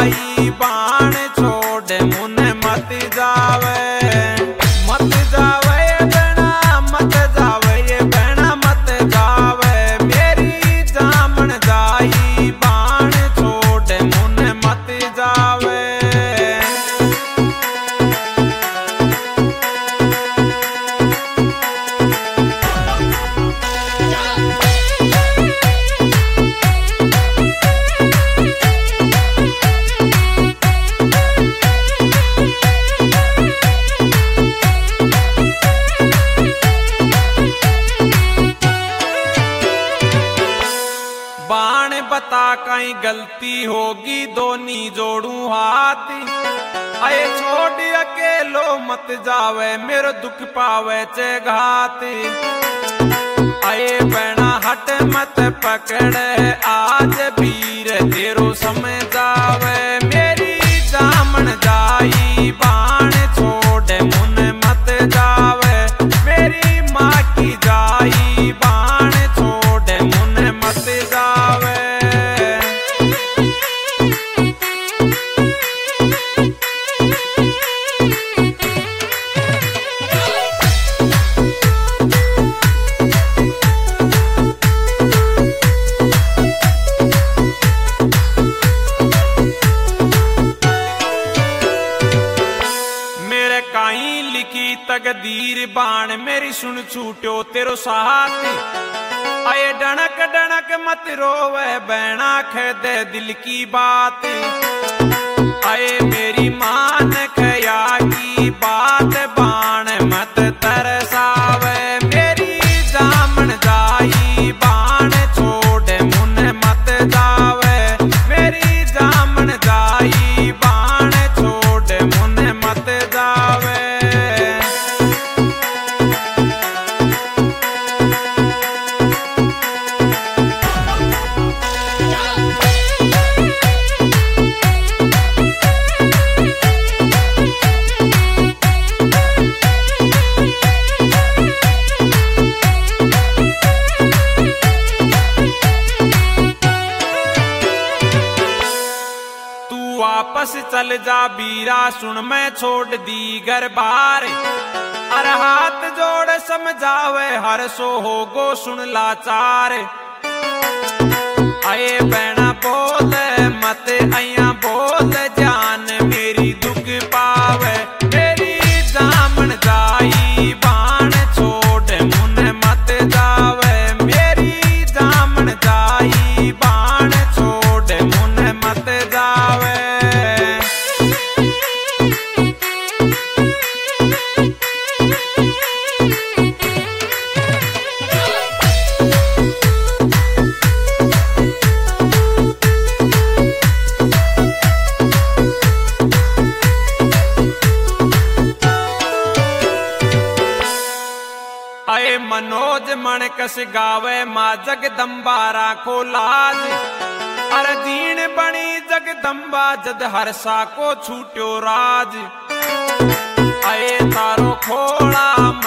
जाई बाण छोड़ मुने मत जावे बहना मत जावे ये बहना मत जावे मेरी जामन जाई बाण छोड़ मुने मत जावे। बाण बता कहीं गलती होगी दोनी जोड़ू हाथ आए छोड़ अकेलो मत जावे मेरो दुख पावे चे घात आए बहना हट मत पकड़े आज वीर तेरो समय जावे मेरी जामन जाई बाण छोड़ मुन मत जावे मेरी माँ की जाई बाण छोड़ मुन मत जावे। काई लिखी तकदीर बाण मेरी सुन छूट्यो तेरो साथ आए डणक डणक मत रोवे बहना खेदे दिल की बात आए मेरी मान खया की बात बाण मत तरसावे मेरी जामन जाई बाण छोड़ मुन मत जावे मेरी जामन जाई बाण छोड़ मुन मत जावे। वापस चल जा बीरा सुन मैं छोड़ दी घर बार अर हाथ जोड़ समझावे हर सो हो गो सुन लाचार आए बहना बोल मत अया बोल जान मेरी दुख पावे मेरी जामन जाई बाण छोड़ मुन मत जावे मेरी जामन जाई बाण छोड़ मुन मत जावे। आए मनोज मन कस गावे माँ जगदम्बा राखो लाज अर दीन बनी जगदम्बा जद हरसा को छूट्यो राज आए तारो खोड़ा